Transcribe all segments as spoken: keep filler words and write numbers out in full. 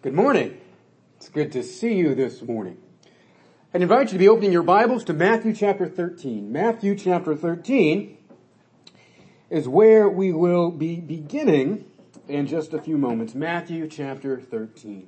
Good morning. It's good to see you this morning. I invite you to be opening your Bibles to Matthew chapter thirteen. Matthew chapter thirteen is where we will be beginning in just a few moments. Matthew chapter thirteen.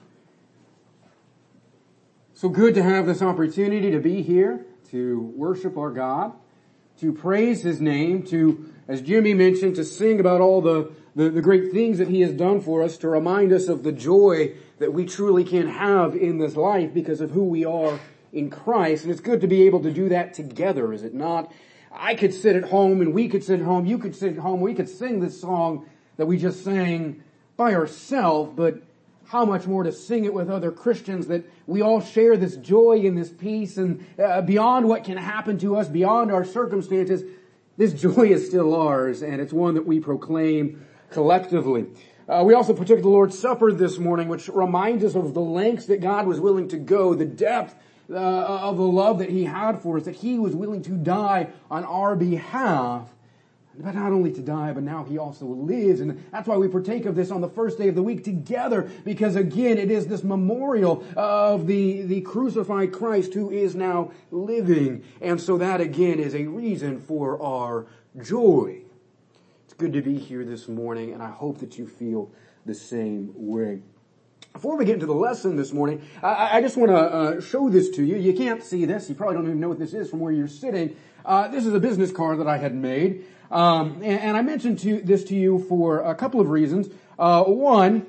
So good to have this opportunity to be here, to worship our God, to praise His name, to, as Jimmy mentioned, to sing about all the The, the great things that He has done for us, to remind us of the joy that we truly can have in this life because of who we are in Christ. And it's good to be able to do that together, is it not? I could sit at home and we could sit at home, you could sit at home, we could sing this song that we just sang by ourselves, but how much more to sing it with other Christians, that we all share this joy and this peace, and uh, beyond what can happen to us, beyond our circumstances, this joy is still ours, and it's one that we proclaim collectively. Uh, we also partook of the Lord's Supper this morning, which reminds us of the lengths that God was willing to go, the depth uh, of the love that He had for us, that He was willing to die on our behalf. But not only to die, but now He also lives. And that's why we partake of this on the first day of the week together, because again, it is this memorial of the, the crucified Christ who is now living. And so that again is a reason for our joy. Good to be here this morning, and I hope that you feel the same way. Before we get into the lesson this morning, I, I just want to uh, show this to you. You can't see this. You probably don't even know what this is from where you're sitting. Uh, this is a business card that I had made, um, and, and I mentioned to, this to you for a couple of reasons. Uh, one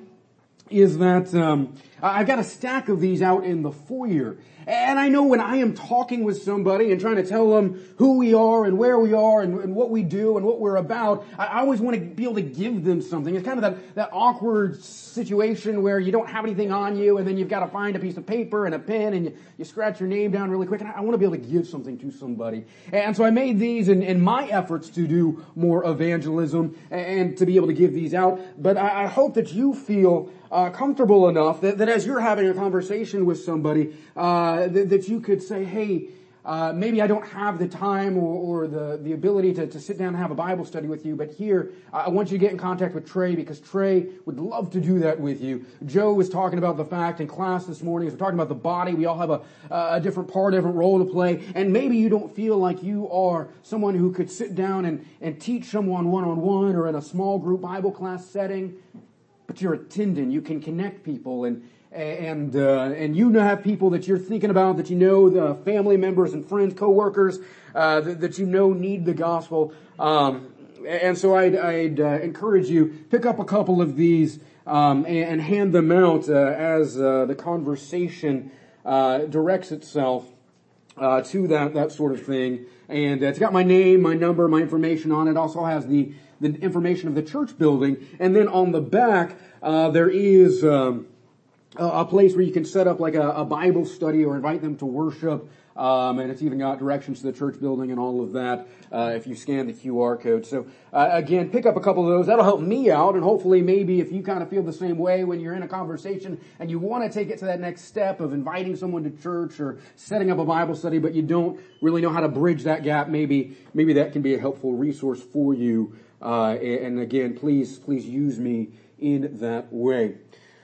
is that um, I got a stack of these out in the foyer. And I know when I am talking with somebody and trying to tell them who we are and where we are and, and what we do and what we're about, I, I always want to be able to give them something. It's kind of that, that awkward situation where you don't have anything on you and then you've got to find a piece of paper and a pen and you, you scratch your name down really quick. And I, I want to be able to give something to somebody. And so I made these in, in my efforts to do more evangelism and to be able to give these out. But I, I hope that you feel Uh, comfortable enough that, that as you're having a conversation with somebody, uh, that, that you could say, hey, uh, maybe I don't have the time or, or the, the ability to, to sit down and have a Bible study with you, but here, I want you to get in contact with Trey because Trey would love to do that with you. Joe was talking about the fact in class this morning, as we're talking about the body, we all have a, a different part, a different role to play, and maybe you don't feel like you are someone who could sit down and, and teach someone one-on-one or in a small group Bible class setting. But you're attending, you can connect people, and and uh, and you have people that you're thinking about, that you know, the family members and friends, coworkers uh, that, that you know need the gospel. Um, and so I'd, I'd uh, encourage you, pick up a couple of these um, and, and hand them out uh, as uh, the conversation uh, directs itself uh, to that that sort of thing. And it's got my name, my number, my information on it. Also has the the information of the church building. And then on the back, uh, there is, um, a, a place where you can set up like a, a Bible study or invite them to worship. Um, and it's even got directions to the church building and all of that, uh, if you scan the Q R code. So, uh, again, pick up a couple of those. That'll help me out. And hopefully maybe if you kind of feel the same way when you're in a conversation and you want to take it to that next step of inviting someone to church or setting up a Bible study, but you don't really know how to bridge that gap, maybe, maybe that can be a helpful resource for you. Uh, and again, please, please use me in that way.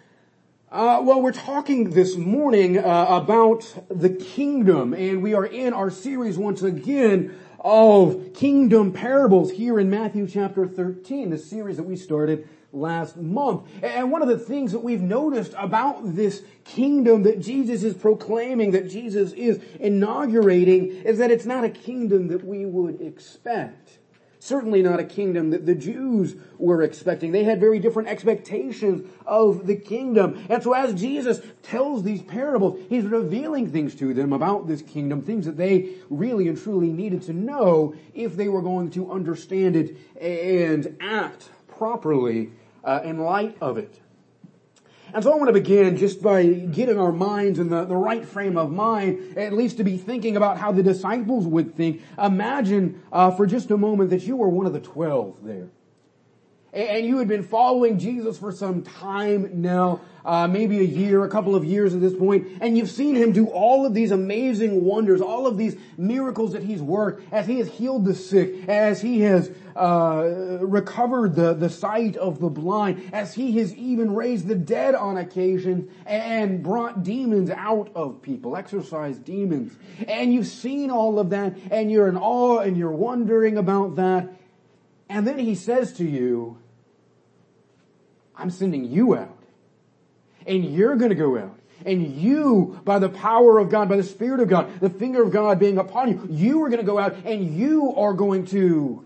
Uh, well, we're talking this morning, uh, about the kingdom, and we are in our series once again of kingdom parables here in Matthew chapter thirteen, the series that we started last month. And one of the things that we've noticed about this kingdom that Jesus is proclaiming, that Jesus is inaugurating, is that it's not a kingdom that we would expect. Certainly not a kingdom that the Jews were expecting. They had very different expectations of the kingdom. And so as Jesus tells these parables, He's revealing things to them about this kingdom, things that they really and truly needed to know if they were going to understand it and act properly uh, in light of it. And so I want to begin just by getting our minds in the, the right frame of mind, at least to be thinking about how the disciples would think. Imagine uh, for just a moment that you were one of the twelve there. and you had been following Jesus for some time now, uh, maybe a year, a couple of years at this point, and you've seen him do all of these amazing wonders, all of these miracles that he's worked, as he has healed the sick, as he has uh, recovered the, the sight of the blind, as he has even raised the dead on occasion and brought demons out of people, exorcised demons. And you've seen all of that, and you're in awe, and you're wondering about that. And then he says to you, I'm sending you out. And you're going to go out. And you, by the power of God, by the Spirit of God, the finger of God being upon you, you are going to go out and you are going to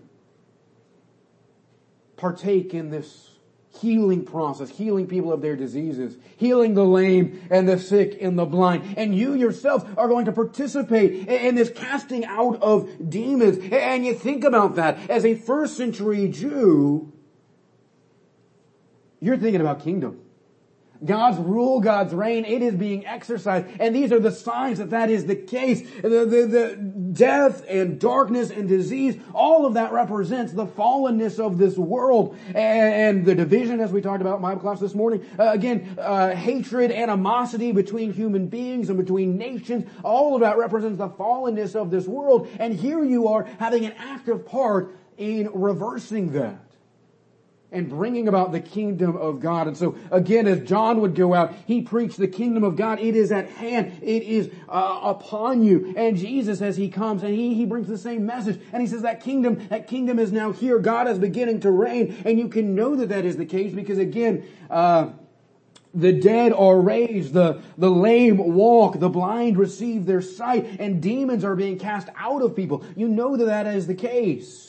partake in this healing process, healing people of their diseases, healing the lame and the sick and the blind. And you yourself are going to participate in this casting out of demons. And you think about that as a first century Jew, you're thinking about kingdom. God's rule, God's reign, it is being exercised. And these are the signs that that is the case. The, the, the death and darkness and disease, all of that represents the fallenness of this world. And, and the division, as we talked about in Bible class this morning. Uh, again, uh, hatred, animosity between human beings and between nations. All of that represents the fallenness of this world. And here you are having an active part in reversing that and bringing about the kingdom of God. And so, again, as John would go out, he preached the kingdom of God. It is at hand. It is uh, upon you. And Jesus, as he comes, and he, he brings the same message. And he says that kingdom, that kingdom is now here. God is beginning to reign. And you can know that that is the case because, again, uh, the dead are raised, the, the lame walk, the blind receive their sight, and demons are being cast out of people. You know that that is the case.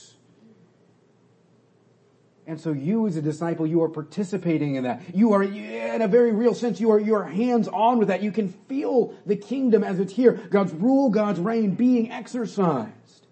And so you as a disciple, you are participating in that. You are, in a very real sense, you are, you are hands-on with that. You can feel the kingdom as it's here. God's rule, God's reign being exercised.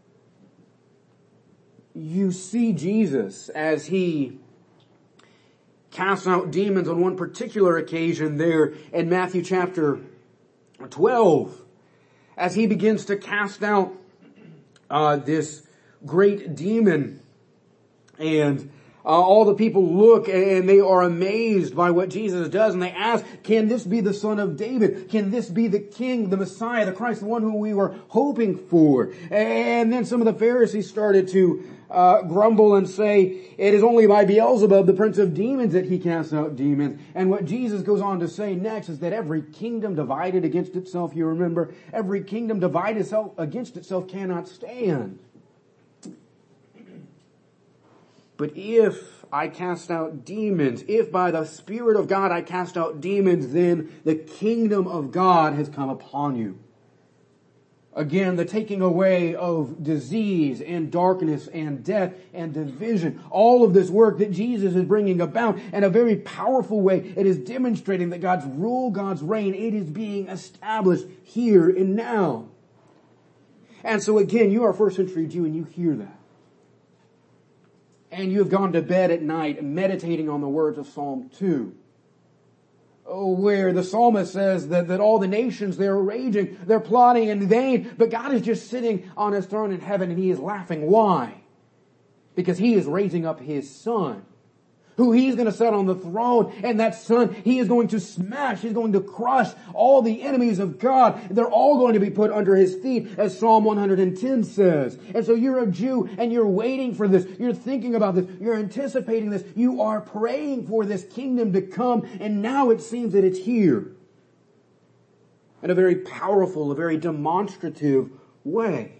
You see Jesus as he casts out demons on one particular occasion there in Matthew chapter twelve. As he begins to cast out uh, this great demon. And uh, all the people look and they are amazed by what Jesus does. And they ask, can this be the Son of David? Can this be the King, the Messiah, the Christ, the one who we were hoping for? And then some of the Pharisees started to uh, grumble and say, it is only by Beelzebub, the prince of demons, that he casts out demons. And what Jesus goes on to say next is that every kingdom divided against itself, you remember, every kingdom divided itself against itself cannot stand. But if I cast out demons, if by the Spirit of God I cast out demons, then the kingdom of God has come upon you. Again, the taking away of disease and darkness and death and division. All of this work that Jesus is bringing about in a very powerful way. It is demonstrating that God's rule, God's reign, it is being established here and now. And so again, you are a first century Jew and you hear that. And you have gone to bed at night meditating on the words of Psalm two. Oh, where the psalmist says that, that all the nations, they're raging, they're plotting in vain, but God is just sitting on his throne in heaven and he is laughing. Why? Because he is raising up his son, who he's going to set on the throne, and that son, he is going to smash, he's going to crush all the enemies of God. They're all going to be put under his feet, as Psalm one hundred ten says. And so you're a Jew, and you're waiting for this, you're thinking about this, you're anticipating this, you are praying for this kingdom to come, and now it seems that it's here. In a very powerful, a very demonstrative way.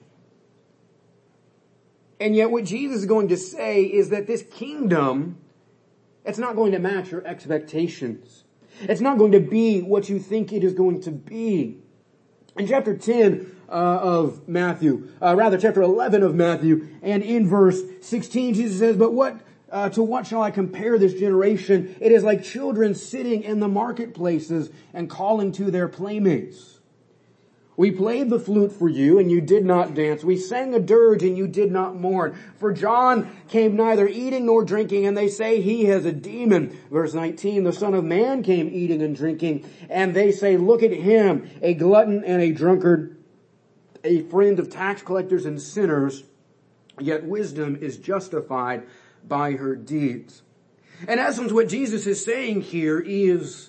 And yet what Jesus is going to say is that this kingdom, it's not going to match your expectations. It's not going to be what you think it is going to be. In chapter ten uh, of Matthew, uh, rather chapter eleven of Matthew, and in verse sixteen, Jesus says, But what, uh, to what shall I compare this generation? It is like children sitting in the marketplaces and calling to their playmates. We played the flute for you, and you did not dance. We sang a dirge, and you did not mourn. For John came neither eating nor drinking, and they say he has a demon. Verse nineteen, the Son of Man came eating and drinking, and they say, look at him, a glutton and a drunkard, a friend of tax collectors and sinners. Yet wisdom is justified by her deeds. In essence, what Jesus is saying here is,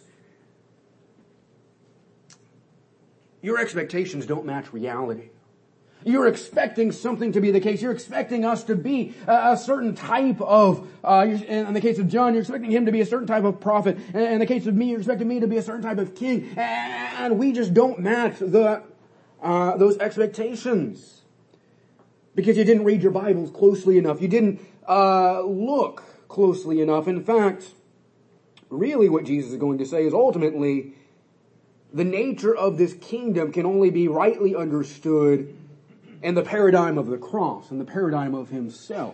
your expectations don't match reality. You're expecting something to be the case. You're expecting us to be a, a certain type of, uh, in the case of John, you're expecting him to be a certain type of prophet. In the case of me, you're expecting me to be a certain type of king. And we just don't match the, uh, those expectations. Because you didn't read your Bibles closely enough. You didn't, uh, look closely enough. In fact, really what Jesus is going to say is ultimately, the nature of this kingdom can only be rightly understood in the paradigm of the cross, in the paradigm of himself.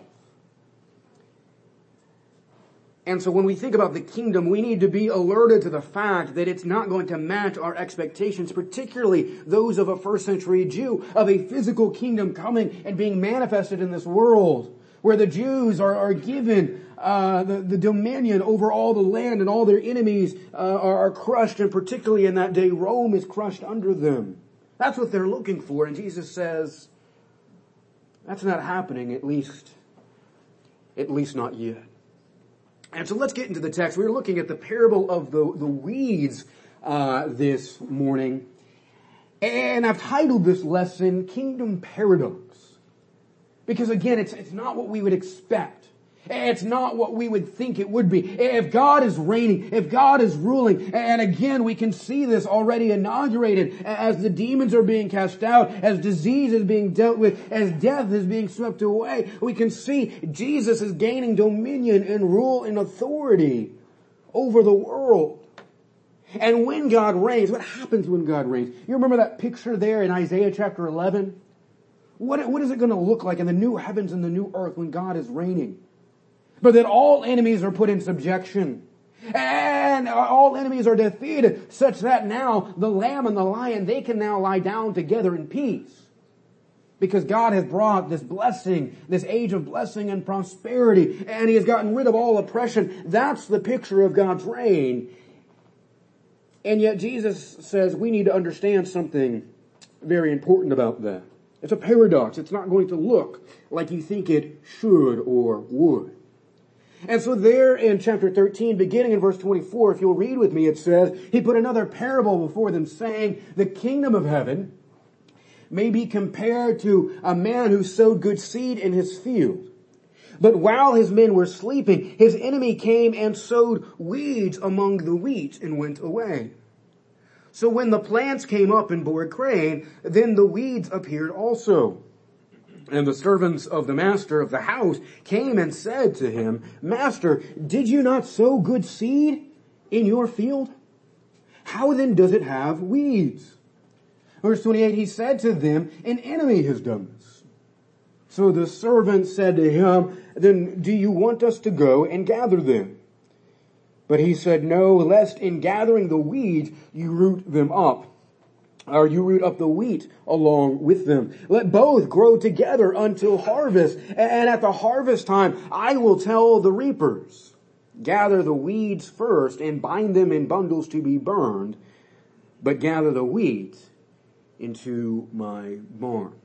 And so when we think about the kingdom, we need to be alerted to the fact that it's not going to match our expectations, particularly those of a first century Jew, of a physical kingdom coming and being manifested in this world, where the Jews are, are given uh, the, the dominion over all the land, and all their enemies uh, are, are crushed, and particularly in that day, Rome is crushed under them. That's what they're looking for, and Jesus says, that's not happening, at least, at least not yet. And so let's get into the text. We're looking at the parable of the, the weeds uh, this morning, and I've titled this lesson, Kingdom Paradox. Because again, it's, it's not what we would expect. It's not what we would think it would be. If God is reigning, if God is ruling, and again, we can see this already inaugurated as the demons are being cast out, as disease is being dealt with, as death is being swept away, we can see Jesus is gaining dominion and rule and authority over the world. And when God reigns, what happens when God reigns? You remember that picture there in Isaiah chapter eleven? What, what is it going to look like in the new heavens and the new earth when God is reigning? But that all enemies are put in subjection. And all enemies are defeated, such that now the lamb and the lion, they can now lie down together in peace. Because God has brought this blessing, this age of blessing and prosperity, and he has gotten rid of all oppression. That's the picture of God's reign. And yet Jesus says we need to understand something very important about that. It's a paradox. It's not going to look like you think it should or would. And so there in chapter thirteen, beginning in verse twenty-four, if you'll read with me, it says, he put another parable before them, saying, the kingdom of heaven may be compared to a man who sowed good seed in his field. But while his men were sleeping, his enemy came and sowed weeds among the wheat and went away. So when the plants came up and bore grain, then the weeds appeared also. And the servants of the master of the house came and said to him, Master, did you not sow good seed in your field? How then does it have weeds? Verse twenty-eight, he said to them, an enemy has done this. So the servant said to him, then do you want us to go and gather them? But he said, no, lest in gathering the weeds you root them up. Or you root up the wheat along with them. Let both grow together until harvest. And at the harvest time, I will tell the reapers, gather the weeds first and bind them in bundles to be burned, but gather the wheat into my barn.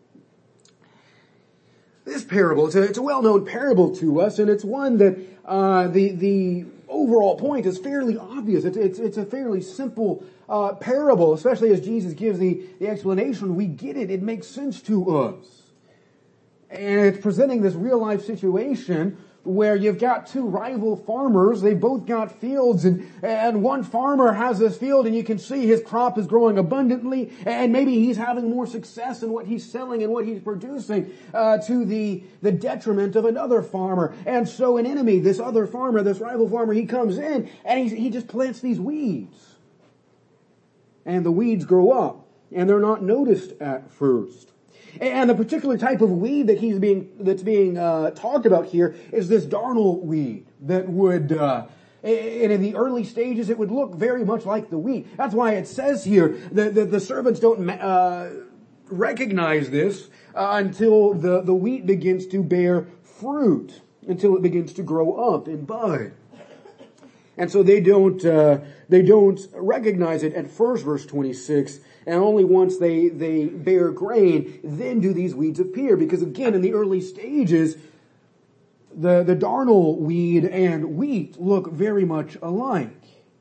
This parable, it's a, it's a well-known parable to us, and it's one that uh, the the overall point is fairly obvious. It's it's, it's a fairly simple uh, parable, especially as Jesus gives the, the explanation. We get it. It makes sense to us. And it's presenting this real-life situation where you've got two rival farmers. They both got fields, and, and one farmer has this field, and you can see his crop is growing abundantly, and maybe he's having more success in what he's selling and what he's producing, uh, to the, the detriment of another farmer. And so an enemy, this other farmer, this rival farmer, he comes in, and he, he just plants these weeds. And the weeds grow up, and they're not noticed at first. And the particular type of weed that he's being, that's being, uh, talked about here is this darnel weed that would, uh, and in the early stages it would look very much like the wheat. That's why it says here that the, the servants don't, uh, recognize this, uh, until the, the wheat begins to bear fruit, until it begins to grow up and bud. And so they don't, uh, they don't recognize it at first, verse twenty-six, and only once they, they bear grain, then do these weeds appear. Because again, in the early stages, the, the darnel weed and wheat look very much alike.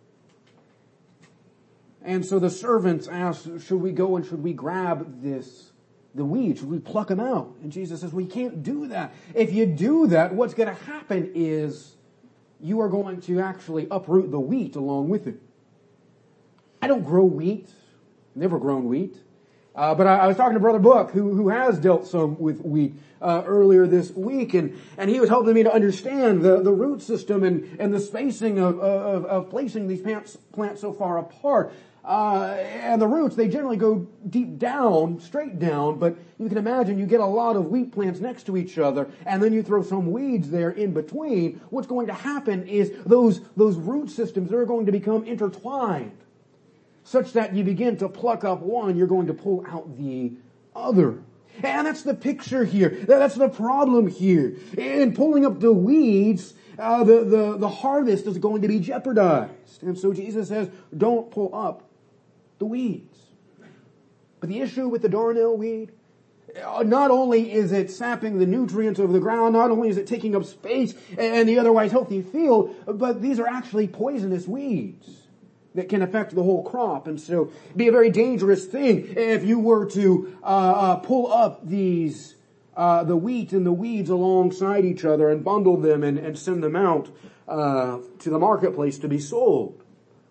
And so the servants asked, should we go and should we grab this, the weed? Should we pluck them out? And Jesus says, well, you can't do that. If you do that, what's going to happen is you are going to actually uproot the wheat along with it. I don't grow wheat. Never grown wheat. Uh, but I, I was talking to Brother Book, who, who has dealt some with wheat, uh, earlier this week, and, and he was helping me to understand the, the root system and, and the spacing of, of, of placing these plants, plants so far apart. Uh, and the roots, they generally go deep down, straight down, but you can imagine you get a lot of wheat plants next to each other, and then you throw some weeds there in between. What's going to happen is those, those root systems, they're going to become intertwined, such that you begin to pluck up one, you're going to pull out the other. And that's the picture here. That's the problem here. In pulling up the weeds, uh, the, the, the harvest is going to be jeopardized. And so Jesus says, don't pull up the weeds. But the issue with the darnel weed, not only is it sapping the nutrients of the ground, not only is it taking up space and the otherwise healthy field, but these are actually poisonous weeds that can affect the whole crop. And so it'd be a very dangerous thing if you were to uh, uh pull up these uh the wheat and the weeds alongside each other and bundle them and, and send them out uh to the marketplace to be sold.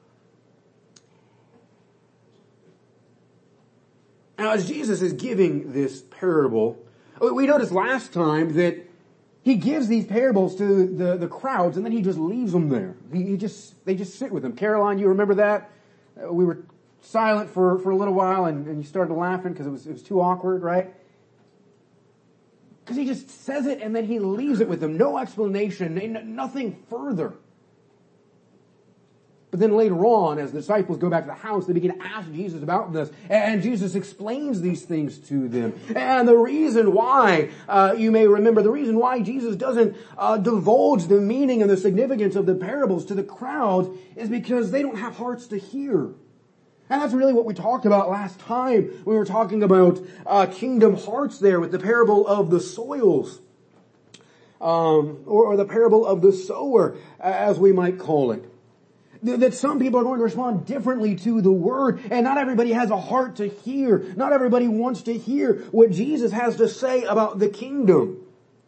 Now, as Jesus is giving this parable, we noticed last time that he gives these parables to the, the crowds, and then he just leaves them there. He, he just, they just sit with him. Caroline, you remember that? Uh, we were silent for, for a little while, and, and you started laughing because it was, it was too awkward, right? Because he just says it, and then he leaves it with them. No explanation, nothing further. But then later on, as the disciples go back to the house, they begin to ask Jesus about this. And Jesus explains these things to them. And the reason why, uh, you may remember, the reason why Jesus doesn't uh, divulge the meaning and the significance of the parables to the crowd is because they don't have hearts to hear. And that's really what we talked about last time. We were talking about uh, kingdom hearts there with the parable of the soils. Um, or, or the parable of the sower, as we might call it. That some people are going to respond differently to the word, and not everybody has a heart to hear. Not everybody wants to hear what Jesus has to say about the kingdom.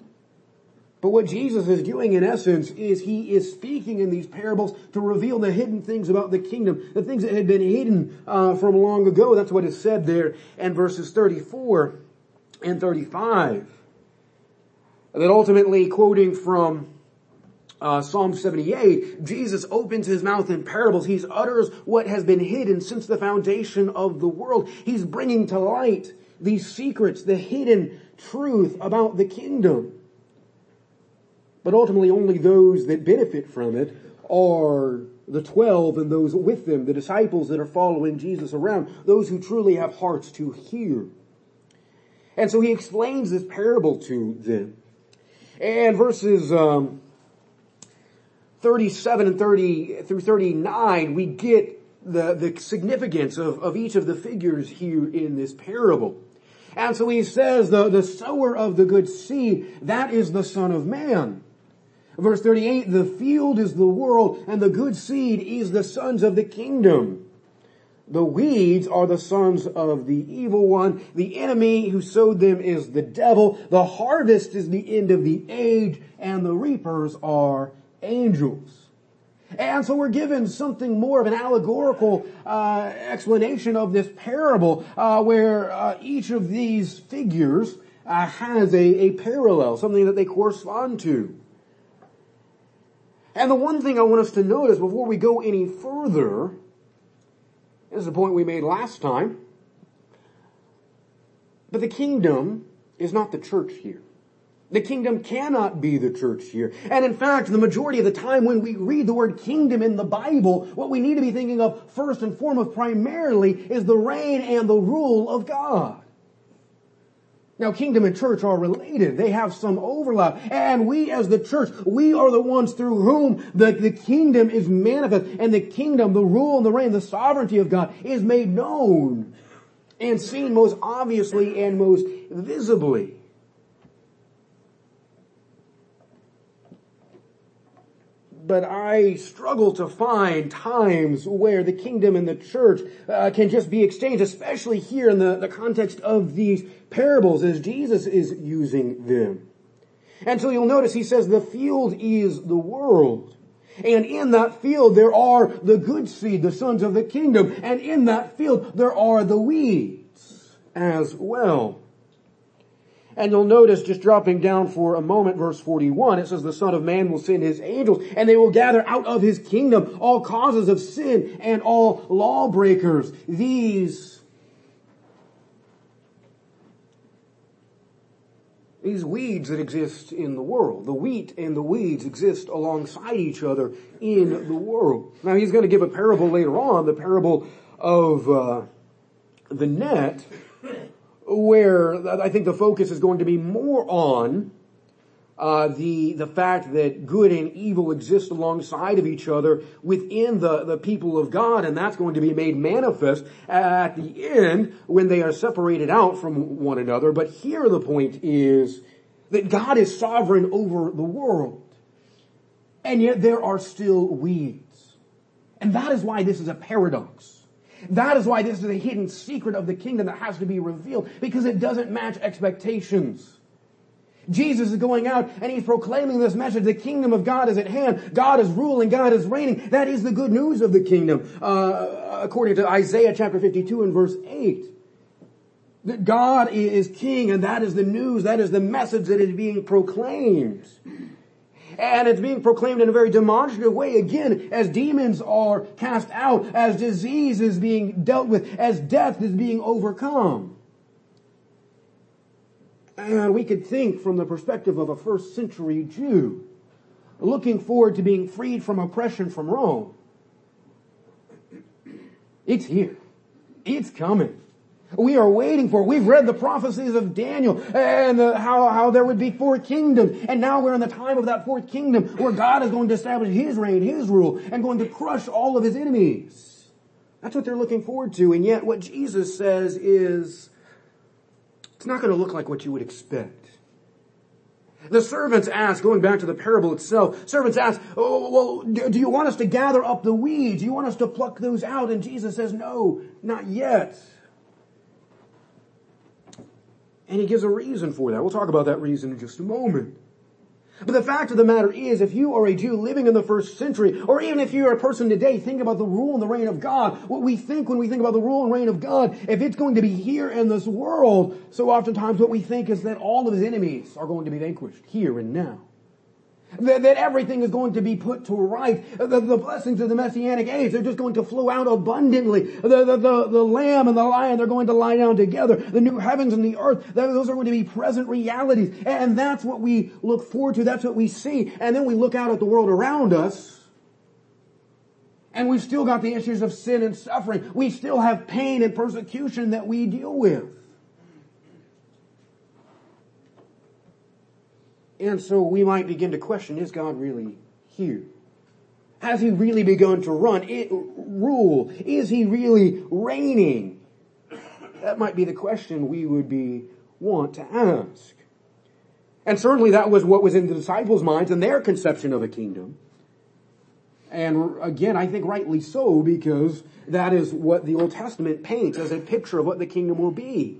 But what Jesus is doing in essence is he is speaking in these parables to reveal the hidden things about the kingdom, the things that had been hidden uh, from long ago. That's what is said there in verses thirty-four and thirty-five. That ultimately, quoting from Uh, Psalm seventy-eight, Jesus opens his mouth in parables. He utters what has been hidden since the foundation of the world. He's bringing to light these secrets, the hidden truth about the kingdom. But ultimately only those that benefit from it are the twelve and those with them, the disciples that are following Jesus around, those who truly have hearts to hear. And so he explains this parable to them. And verses um thirty-seven and thirty through thirty-nine, we get the, the significance of, of each of the figures here in this parable. And so he says the, the sower of the good seed, that is the Son of Man. Verse thirty-eight, the field is the world and the good seed is the sons of the kingdom. The weeds are the sons of the evil one. The enemy who sowed them is the devil. The harvest is the end of the age and the reapers are angels. And so we're given something more of an allegorical uh, explanation of this parable uh, where uh, each of these figures uh, has a, a parallel, something that they correspond to. And the one thing I want us to notice before we go any further, this is a point we made last time, but the kingdom is not the church here. The kingdom cannot be the church here. And in fact, the majority of the time when we read the word kingdom in the Bible, what we need to be thinking of first and foremost primarily is the reign and the rule of God. Now, kingdom and church are related. They have some overlap. And we as the church, we are the ones through whom the, the kingdom is manifest. And the kingdom, the rule and the reign, the sovereignty of God is made known and seen most obviously and most visibly. but I struggle to find times where the kingdom and the church uh, can just be exchanged, especially here in the, the context of these parables as Jesus is using them. And so you'll notice he says the field is the world. And in that field there are the good seed, the sons of the kingdom. And in that field there are the weeds as well. And you'll notice, just dropping down for a moment, verse forty-one, it says the Son of Man will send his angels, and they will gather out of his kingdom all causes of sin and all lawbreakers. These, these weeds that exist in the world, the wheat and the weeds exist alongside each other in the world. Now he's going to give a parable later on, the parable of uh, the net, where I think the focus is going to be more on uh, the the fact that good and evil exist alongside of each other within the, the people of God, and that's going to be made manifest at the end when they are separated out from one another. But here the point is that God is sovereign over the world, and yet there are still weeds. And that is why this is a paradox. That is why this is a hidden secret of the kingdom that has to be revealed, because it doesn't match expectations. Jesus is going out and he's proclaiming this message. The kingdom of God is at hand. God is ruling. God is reigning. That is the good news of the kingdom. Uh, according to Isaiah chapter fifty-two and verse eight. That God is king, and that is the news. That is the message that is being proclaimed. And it's being proclaimed in a very demonstrative way, again, as demons are cast out, as disease is being dealt with, as death is being overcome. And we could think from the perspective of a first century Jew, looking forward to being freed from oppression from Rome. It's here. It's coming. We are waiting for it. We've read the prophecies of Daniel and the, how, how there would be four kingdoms. And now we're in the time of that fourth kingdom where God is going to establish his reign, his rule, and going to crush all of his enemies. That's what they're looking forward to. And yet what Jesus says is, it's not going to look like what you would expect. The servants ask, going back to the parable itself, servants ask, oh, well, do you want us to gather up the weeds? Do you want us to pluck those out? And Jesus says, no, not yet. And he gives a reason for that. We'll talk about that reason in just a moment. But the fact of the matter is, if you are a Jew living in the first century, or even if you're a person today, think about the rule and the reign of God. What we think when we think about the rule and reign of God, if it's going to be here in this world, so oftentimes what we think is that all of his enemies are going to be vanquished here and now. That, that everything is going to be put to right. The, the blessings of the Messianic age, they're just going to flow out abundantly. The, the, the, the lamb and the lion, they're going to lie down together. The new heavens and the earth, those are going to be present realities. And that's what we look forward to. That's what we see. And then we look out at the world around us, and we've still got the issues of sin and suffering. We still have pain and persecution that we deal with. And so we might begin to question, is God really here? Has he really begun to run, it, rule? Is he really reigning? That might be the question we would be want to ask. And certainly that was what was in the disciples' minds and their conception of a kingdom. And again, I think rightly so, because that is what the Old Testament paints as a picture of what the kingdom will be.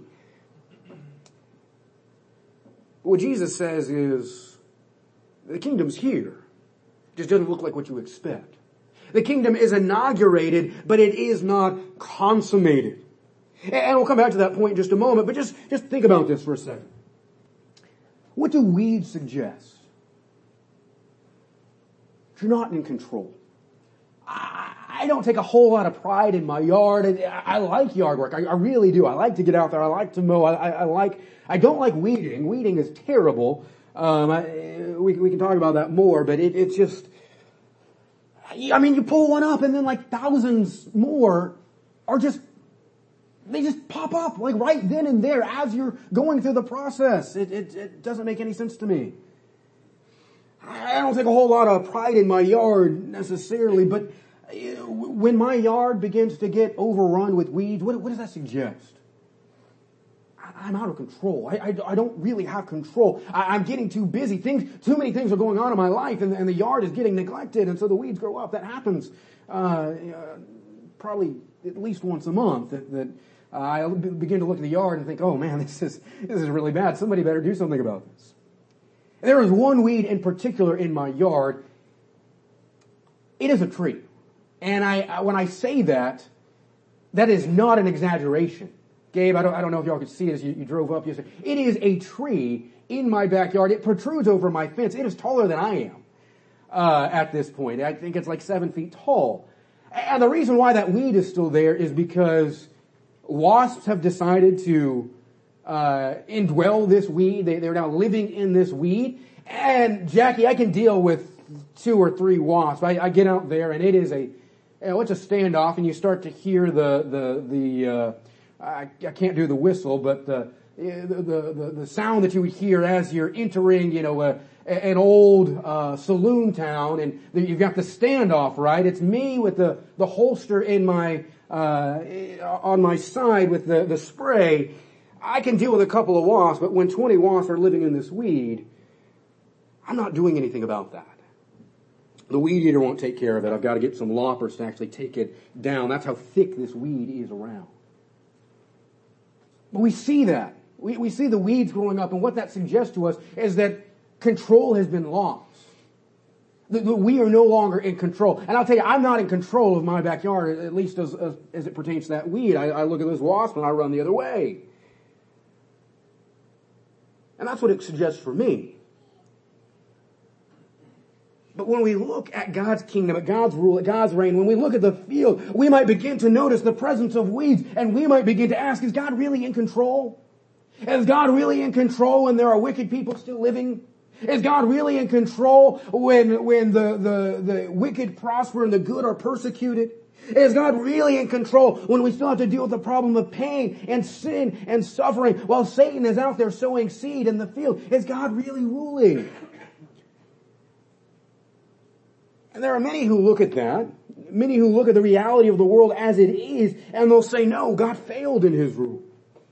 What Jesus says is, the kingdom's here. It just doesn't look like what you expect. The kingdom is inaugurated, but it is not consummated. And we'll come back to that point in just a moment, but just, just think about this for a second. What do weeds suggest? You're not in control. I, I don't take a whole lot of pride in my yard. I, I like yard work. I, I really do. I like to get out there. I like to mow. I, I, I like, I don't like weeding. Weeding is terrible. Um, I, we, we can talk about that more, but it, it's just, I mean, you pull one up and then like thousands more are just, they just pop up like right then and there as you're going through the process. It, it, it doesn't make any sense to me. I don't take a whole lot of pride in my yard necessarily, but when my yard begins to get overrun with weeds, what, what does that suggest? I'm out of control. I, I, I don't really have control. I, I'm getting too busy. Things, too many things are going on in my life, and, and the yard is getting neglected, and so the weeds grow up. That happens uh, uh, probably at least once a month. That, that uh, I begin to look at the yard and think, oh man, this is this is really bad. Somebody better do something about this. And there is one weed in particular in my yard. It is a tree, and I when I say that, that is not an exaggeration. Gabe, I don't, I don't know if y'all could see it as you, you drove up yesterday. It is a tree in my backyard. It protrudes over my fence. It is taller than I am uh, at this point. I think it's like seven feet tall. And the reason why that weed is still there is because wasps have decided to uh indwell this weed. They, they're now living in this weed. And Jackie, I can deal with two or three wasps. I, I get out there, and it is a, you know, it's a standoff, and you start to hear the the the. Uh, I, I can't do the whistle, but the, the the the sound that you would hear as you're entering, you know, a, an old uh, saloon town, and you've got the standoff, right? It's me with the the holster in my uh on my side with the the spray. I can deal with a couple of wasps, but when twenty wasps are living in this weed, I'm not doing anything about that. The weed eater won't take care of it. I've got to get some loppers to actually take it down. That's how thick this weed is around. But we see that. We, we see the weeds growing up, and what that suggests to us is that control has been lost. That we are no longer in control. And I'll tell you, I'm not in control of my backyard, at least as, as, as it pertains to that weed. I, I look at those wasps and I run the other way. And that's what it suggests for me. But when we look at God's kingdom, at God's rule, at God's reign, when we look at the field, we might begin to notice the presence of weeds, and we might begin to ask, is God really in control? Is God really in control when there are wicked people still living? Is God really in control when, when the, the, the wicked prosper and the good are persecuted? Is God really in control when we still have to deal with the problem of pain and sin and suffering while Satan is out there sowing seed in the field? Is God really ruling? And there are many who look at that, many who look at the reality of the world as it is, and they'll say, no, God failed in His rule.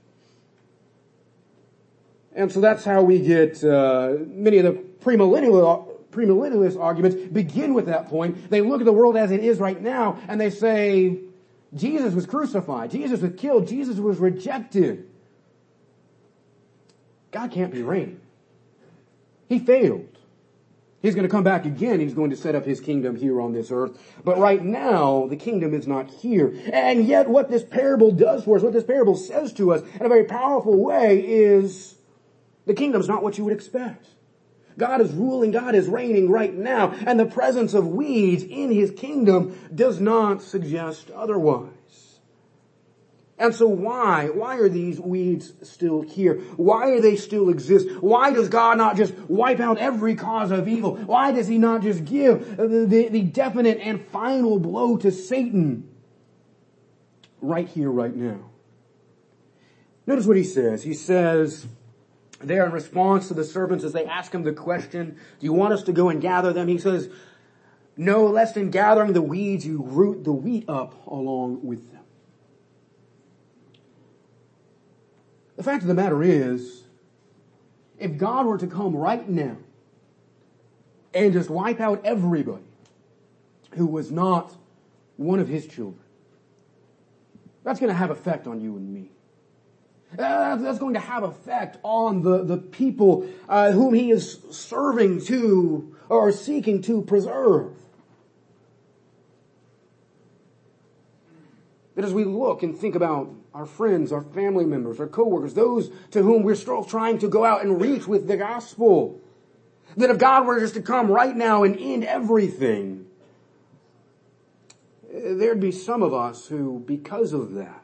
And so that's how we get uh, many of the premillennial, premillennialist arguments begin with that point. They look at the world as it is right now, and they say, Jesus was crucified, Jesus was killed, Jesus was rejected. God can't be reigning. He failed. He's going to come back again. He's going to set up His kingdom here on this earth. But right now, the kingdom is not here. And yet what this parable does for us, what this parable says to us in a very powerful way is the kingdom's not what you would expect. God is ruling, God is reigning right now. And the presence of weeds in His kingdom does not suggest otherwise. And so why? Why are these weeds still here? Why do they still exist? Why does God not just wipe out every cause of evil? Why does He not just give the, the, the definite and final blow to Satan right here, right now? Notice what He says. He says there in response to the servants as they ask Him the question, do you want us to go and gather them? He says, no, lest in gathering the weeds you root the wheat up along with them. The fact of the matter is, if God were to come right now and just wipe out everybody who was not one of His children, that's going to have effect on you and me. Uh, that's going to have effect on the, the people uh, whom He is serving to or seeking to preserve. That as we look and think about our friends, our family members, our coworkers, those to whom we're still trying to go out and reach with the gospel, that if God were just to come right now and end everything, there'd be some of us who, because of that,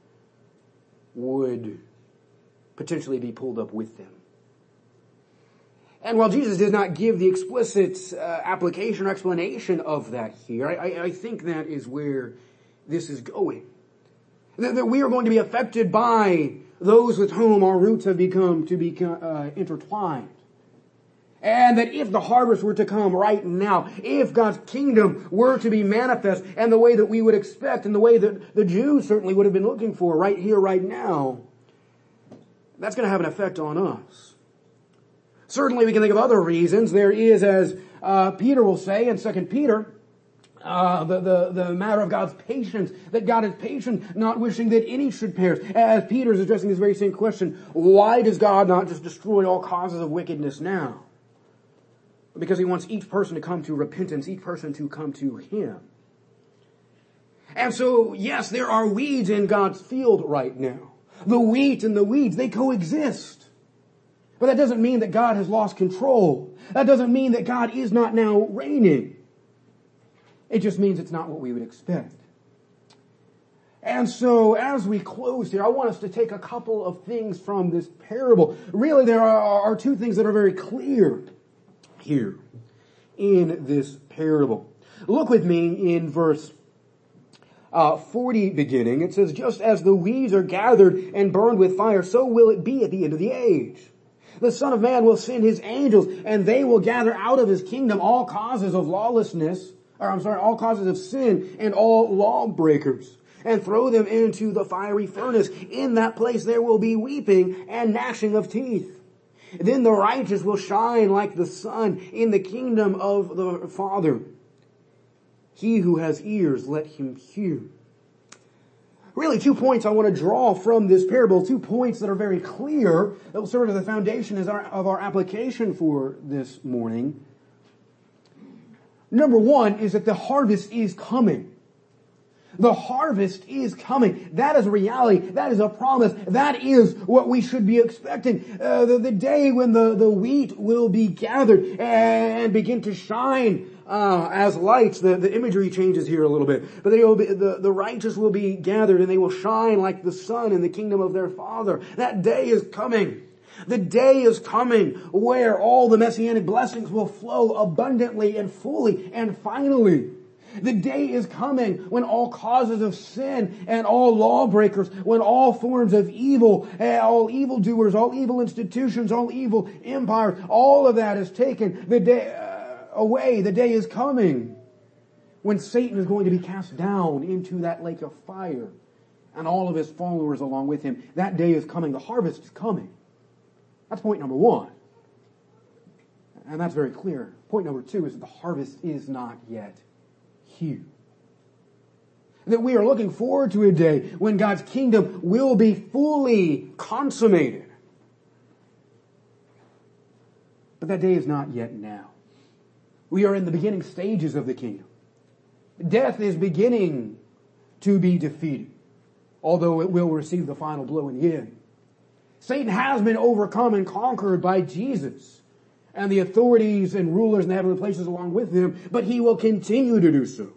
would potentially be pulled up with them. And while Jesus did not give the explicit uh, application or explanation of that here, I, I, I think that is where this is going. That, that we are going to be affected by those with whom our roots have become to be uh, intertwined. And that if the harvest were to come right now, if God's kingdom were to be manifest in the way that we would expect, in the way that the Jews certainly would have been looking for right here, right now, that's going to have an effect on us. Certainly we can think of other reasons. There is, as uh, Peter will say in Second Peter, Uh, the, the, the matter of God's patience, that God is patient, not wishing that any should perish. As Peter is addressing this very same question, why does God not just destroy all causes of wickedness now? Because he wants each person to come to repentance, each person to come to him. And so, yes, there are weeds in God's field right now. The wheat and the weeds, they coexist. But that doesn't mean that God has lost control. That doesn't mean that God is not now reigning. It just means it's not what we would expect. And so as we close here, I want us to take a couple of things from this parable. Really, there are, are two things that are very clear here in this parable. Look with me in verse uh, forty beginning. It says, just as the weeds are gathered and burned with fire, so will it be at the end of the age. The Son of Man will send his angels, and they will gather out of his kingdom all causes of lawlessness, or I'm sorry, all causes of sin and all lawbreakers, and throw them into the fiery furnace. In that place there will be weeping and gnashing of teeth. Then the righteous will shine like the sun in the kingdom of the Father. He who has ears, let him hear. Really, two points I want to draw from this parable, two points that are very clear, that will serve as the foundation of our, of our application for this morning. Number one is that the harvest is coming. The harvest is coming. That is a reality. That is a promise. That is what we should be expecting. Uh, the, the day when the, the wheat will be gathered and begin to shine uh, as lights. The, the imagery changes here a little bit. But they will be, the, the righteous will be gathered and they will shine like the sun in the kingdom of their Father. That day is coming. The day is coming where all the messianic blessings will flow abundantly and fully and finally. The day is coming when all causes of sin and all lawbreakers, when all forms of evil, all evildoers, all evil institutions, all evil empires, all of that is taken the day uh, away. The day is coming when Satan is going to be cast down into that lake of fire and all of his followers along with him. That day is coming. The harvest is coming. That's point number one. And that's very clear. Point number two is that the harvest is not yet here. That we are looking forward to a day when God's kingdom will be fully consummated. But that day is not yet now. We are in the beginning stages of the kingdom. Death is beginning to be defeated, although it will receive the final blow in the end. Satan has been overcome and conquered by Jesus and the authorities and rulers in the heavenly places along with him, but he will continue to do so.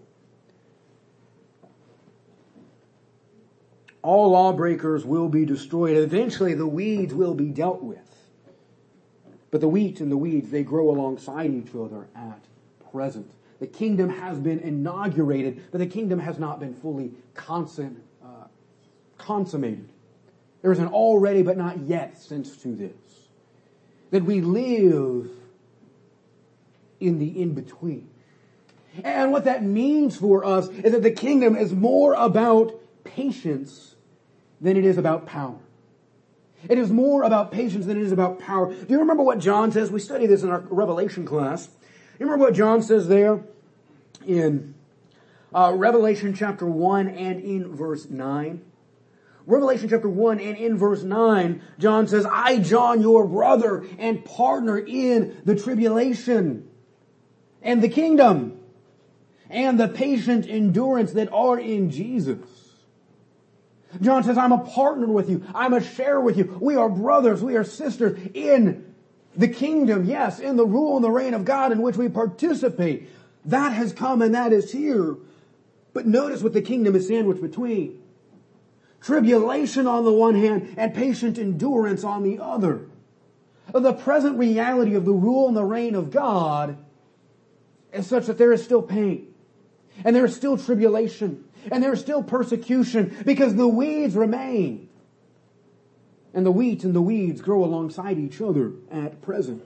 All lawbreakers will be destroyed. Eventually the weeds will be dealt with. But the wheat and the weeds, they grow alongside each other at present. The kingdom has been inaugurated, but the kingdom has not been fully consum, uh, consummated. There is an already but not yet sense to this. That we live in the in-between. And what that means for us is that the kingdom is more about patience than it is about power. It is more about patience than it is about power. Do you remember what John says? We studied this in our Revelation class. You remember what John says there in uh, Revelation chapter one and in verse nine? Revelation chapter one and in verse nine, John says, I, John, your brother and partner in the tribulation and the kingdom and the patient endurance that are in Jesus. John says, I'm a partner with you. I'm a share with you. We are brothers. We are sisters in the kingdom. Yes, in the rule and the reign of God in which we participate. That has come and that is here. But notice what the kingdom is sandwiched between. Tribulation on the one hand and patient endurance on the other. The present reality of the rule and the reign of God is such that there is still pain. And there is still tribulation. And there is still persecution because the weeds remain. And the wheat and the weeds grow alongside each other at present.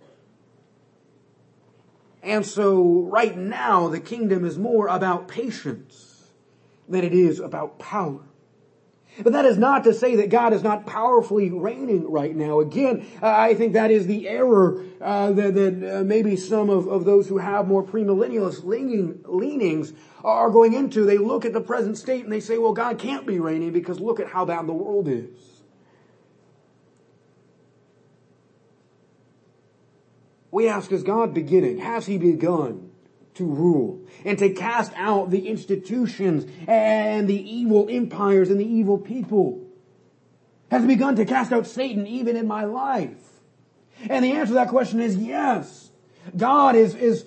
And so right now the kingdom is more about patience than it is about power. But that is not to say that God is not powerfully reigning right now. Again, uh, I think that is the error uh, that, that uh, maybe some of, of those who have more premillennialist leaning, leanings are going into. They look at the present state and they say, well, God can't be reigning because look at how bad the world is. We ask, is God beginning? Has He begun to rule and to cast out the institutions and the evil empires and the evil people? Has He begun to cast out Satan even in my life? And the answer to that question is yes. God is, is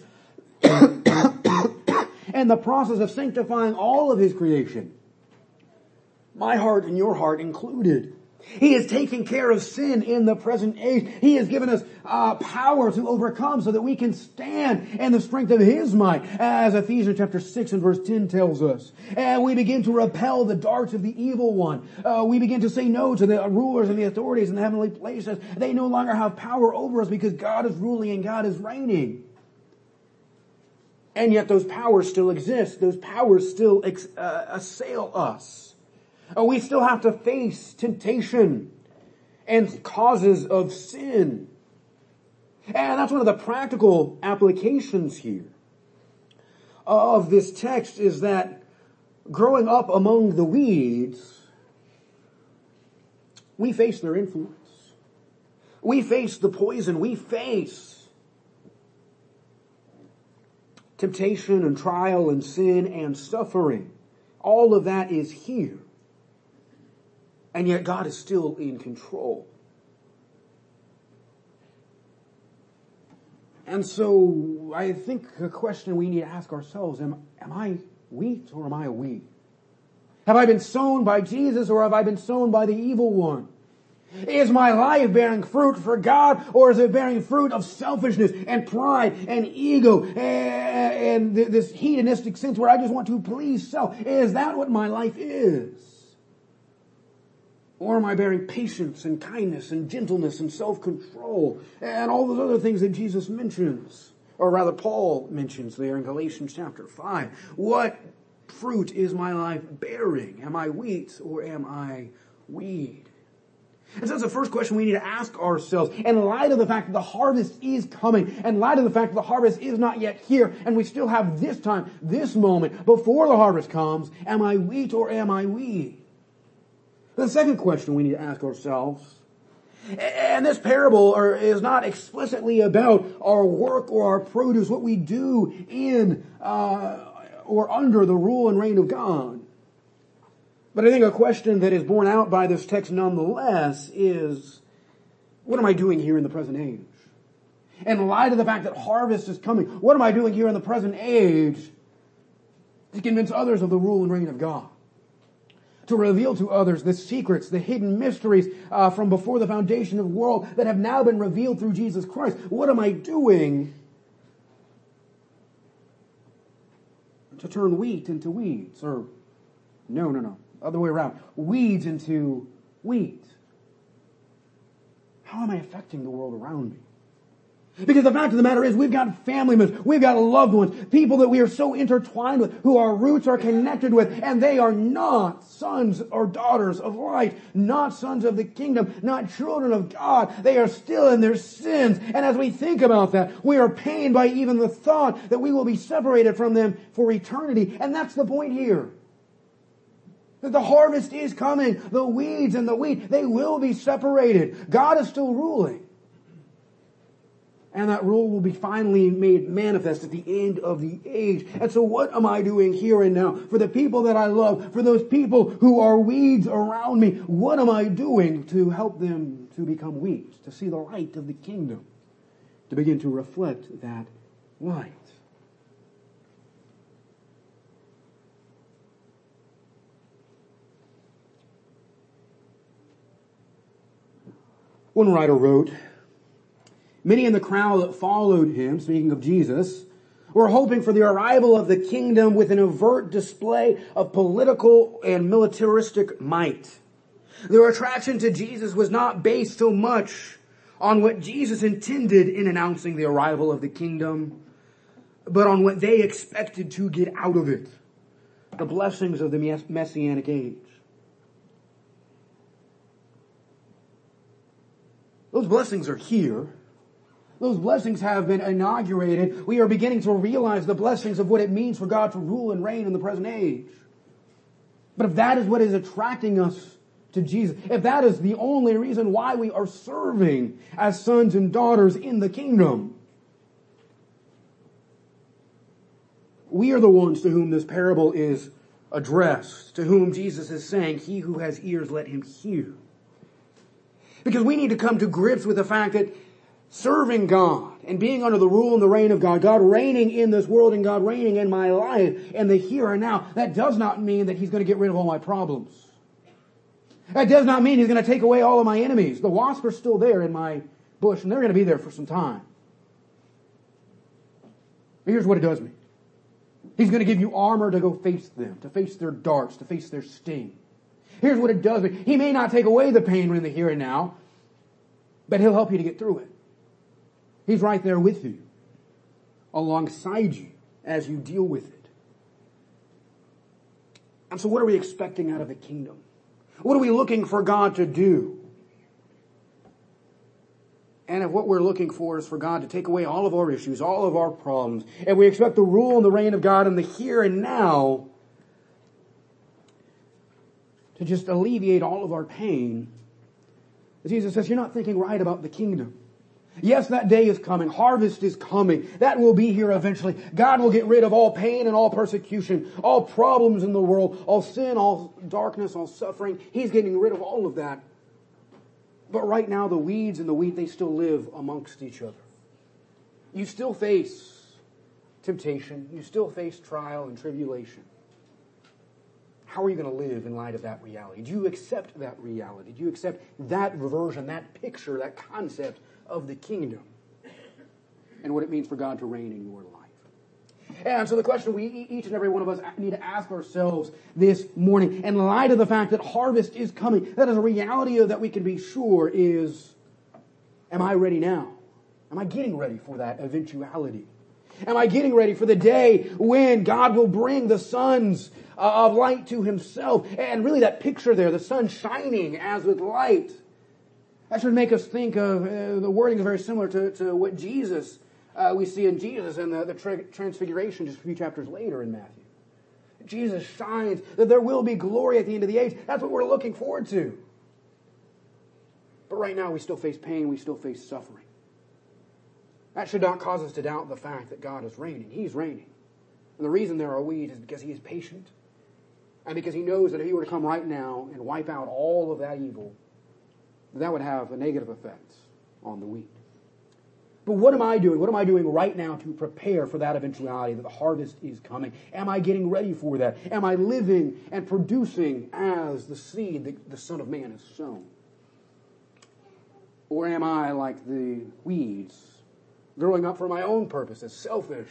in the process of sanctifying all of His creation. My heart and your heart included. He is taking care of sin in the present age. He has given us uh, power to overcome so that we can stand in the strength of His might, as Ephesians chapter six and verse ten tells us. And we begin to repel the darts of the evil one. Uh, we begin to say no to the rulers and the authorities in the heavenly places. They no longer have power over us because God is ruling and God is reigning. And yet those powers still exist. Those powers still ex- uh, assail us. Uh, we still have to face temptation and causes of sin. And that's one of the practical applications here of this text, is that growing up among the weeds, we face their influence. We face the poison. We face temptation and trial and sin and suffering. All of that is here. And yet God is still in control. And so I think a question we need to ask ourselves, am, am I wheat or am I a weed? Have I been sown by Jesus or have I been sown by the evil one? Is my life bearing fruit for God, or is it bearing fruit of selfishness and pride and ego and, and this hedonistic sense where I just want to please self? Is that what my life is? Or am I bearing patience and kindness and gentleness and self-control and all those other things that Jesus mentions? Or rather Paul mentions there in Galatians chapter five. What fruit is my life bearing? Am I wheat or am I weed? And so that's the first question we need to ask ourselves. In light of the fact that the harvest is coming, in light of the fact that the harvest is not yet here, and we still have this time, this moment, before the harvest comes, am I wheat or am I weed? The second question we need to ask ourselves, and this parable is not explicitly about our work or our produce, what we do in uh, or under the rule and reign of God. But I think a question that is borne out by this text nonetheless is, what am I doing here in the present age? In light of the fact that harvest is coming, what am I doing here in the present age to convince others of the rule and reign of God? To reveal to others the secrets, the hidden mysteries uh, from before the foundation of the world that have now been revealed through Jesus Christ. What am I doing to turn wheat into weeds? Or, no, no, no, other way around. Weeds into wheat. How am I affecting the world around me? Because the fact of the matter is, we've got family members, we've got loved ones, people that we are so intertwined with, who our roots are connected with, and they are not sons or daughters of light, not sons of the kingdom, not children of God. They are still in their sins. And as we think about that, we are pained by even the thought that we will be separated from them for eternity. And that's the point here. That the harvest is coming. The weeds and the wheat, they will be separated. God is still ruling. And that rule will be finally made manifest at the end of the age. And so what am I doing here and now? For the people that I love, for those people who are weeds around me, what am I doing to help them to become wheat, to see the light of the kingdom, to begin to reflect that light? One writer wrote, "Many in the crowd that followed him," speaking of Jesus, "were hoping for the arrival of the kingdom with an overt display of political and militaristic might. Their attraction to Jesus was not based so much on what Jesus intended in announcing the arrival of the kingdom, but on what they expected to get out of it, the blessings of the messianic age. Those blessings are here. Those blessings have been inaugurated. We are beginning to realize the blessings of what it means for God to rule and reign in the present age. But if that is what is attracting us to Jesus, if that is the only reason why we are serving as sons and daughters in the kingdom, we are the ones to whom this parable is addressed, to whom Jesus is saying, he who has ears, let him hear. Because we need to come to grips with the fact that serving God and being under the rule and the reign of God, God reigning in this world and God reigning in my life and the here and now, that does not mean that he's going to get rid of all my problems. That does not mean he's going to take away all of my enemies. The wasps are still there in my bush and they're going to be there for some time. But here's what it does mean. He's going to give you armor to go face them, to face their darts, to face their sting. Here's what it does mean. He may not take away the pain in the here and now, but he'll help you to get through it. He's right there with you, alongside you as you deal with it. And so what are we expecting out of the kingdom? What are we looking for God to do? And if what we're looking for is for God to take away all of our issues, all of our problems, and we expect the rule and the reign of God in the here and now to just alleviate all of our pain, Jesus says, you're not thinking right about the kingdom. Yes, that day is coming. Harvest is coming. That will be here eventually. God will get rid of all pain and all persecution, all problems in the world, all sin, all darkness, all suffering. He's getting rid of all of that. But right now, the weeds and the wheat, they still live amongst each other. You still face temptation. You still face trial and tribulation. How are you going to live in light of that reality? Do you accept that reality? Do you accept that version, that picture, that concept of the kingdom and what it means for God to reign in your life? And so the question we, each and every one of us need to ask ourselves this morning, in light of the fact that harvest is coming, that is a reality of that we can be sure is, am I ready now? Am I getting ready for that eventuality? Am I getting ready for the day when God will bring the sons of light to himself? And really that picture there, the sun shining as with light, that should make us think of, uh, the wording is very similar to, to what Jesus, uh, we see in Jesus and the, the tra- transfiguration just a few chapters later in Matthew. Jesus shines, that there will be glory at the end of the age. That's what we're looking forward to. But right now we still face pain, we still face suffering. That should not cause us to doubt the fact that God is reigning. He's reigning. And the reason there are weeds is because he is patient. And because he knows that if he were to come right now and wipe out all of that evil, that would have a negative effect on the wheat. But what am I doing? What am I doing right now to prepare for that eventuality that the harvest is coming? Am I getting ready for that? Am I living and producing as the seed that the Son of Man has sown? Or am I like the weeds, growing up for my own purposes, selfish,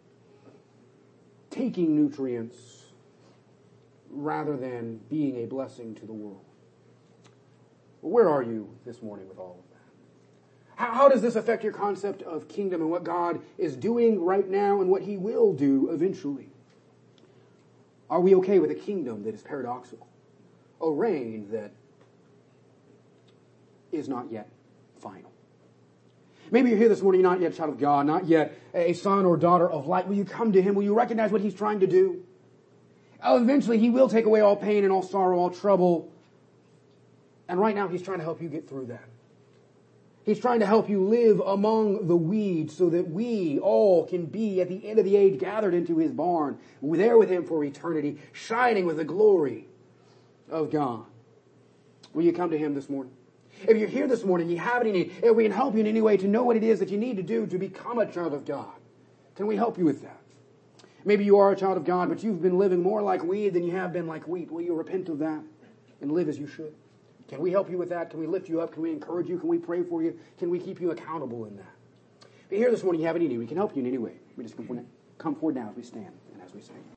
taking nutrients rather than being a blessing to the world? Well, where are you this morning with all of that? How, how does this affect your concept of kingdom and what God is doing right now and what he will do eventually? Are we okay with a kingdom that is paradoxical? A reign that is not yet final? Maybe you're here this morning, you're not yet a child of God, not yet a son or daughter of light. Will you come to him? Will you recognize what he's trying to do? Oh, eventually he will take away all pain and all sorrow, all trouble. And right now he's trying to help you get through that. He's trying to help you live among the weeds so that we all can be at the end of the age gathered into his barn, there with him for eternity, shining with the glory of God. Will you come to him this morning? If you're here this morning, you have any need, if we can help you in any way to know what it is that you need to do to become a child of God, can we help you with that? Maybe you are a child of God, but you've been living more like weed than you have been like wheat. Will you repent of that and live as you should? Can we help you with that? Can we lift you up? Can we encourage you? Can we pray for you? Can we keep you accountable in that? If you're here this morning, you have any need, we can help you in any way. We just come forward, come forward now as we stand and as we sing.